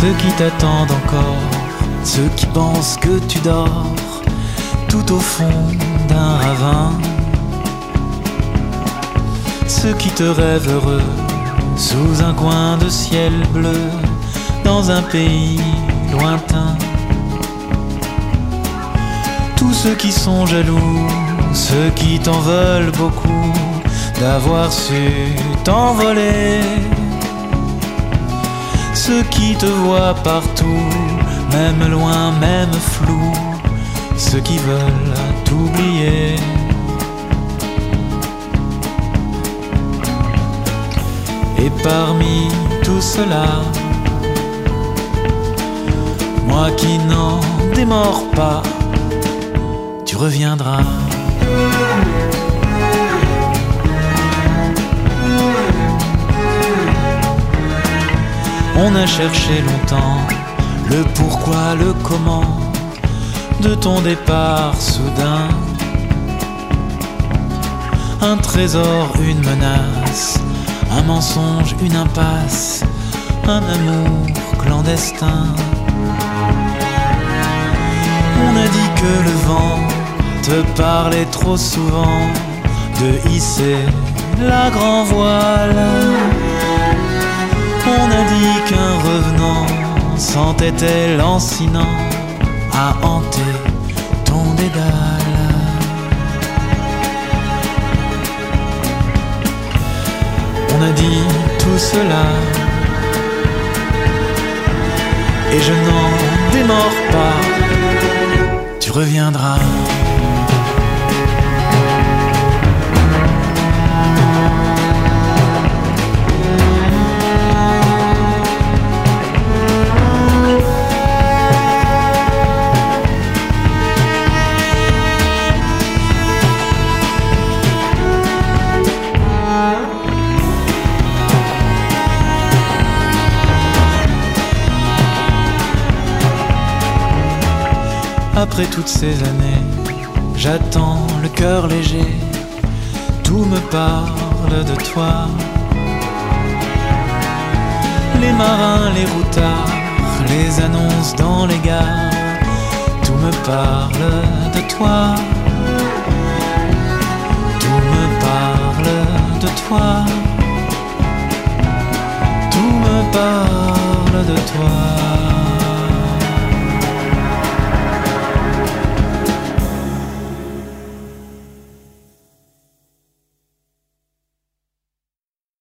ceux qui t'attendent encore, ceux qui pensent que tu dors tout au fond d'un ravin, ceux qui te rêvent heureux sous un coin de ciel bleu dans un pays lointain, tous ceux qui sont jaloux, ceux qui t'en veulent beaucoup d'avoir su t'envoler, ceux qui te voient partout, même loin, même flou, ceux qui veulent t'oublier. Et parmi tout cela, moi qui n'en démords pas, tu reviendras. On a cherché longtemps le pourquoi, le comment de ton départ soudain. Un trésor, une menace, un mensonge, une impasse, un amour clandestin. On a dit que le vent te parlait trop souvent de hisser la grand voile. On a dit qu'un revenant s'entêtait lancinant à hanter ton dédale. On a dit tout cela et je n'en démords pas, tu reviendras. Après toutes ces années, j'attends le cœur léger, tout me parle de toi. Les marins, les routards, les annonces dans les gares, tout me parle de toi. Tout me parle de toi. Tout me parle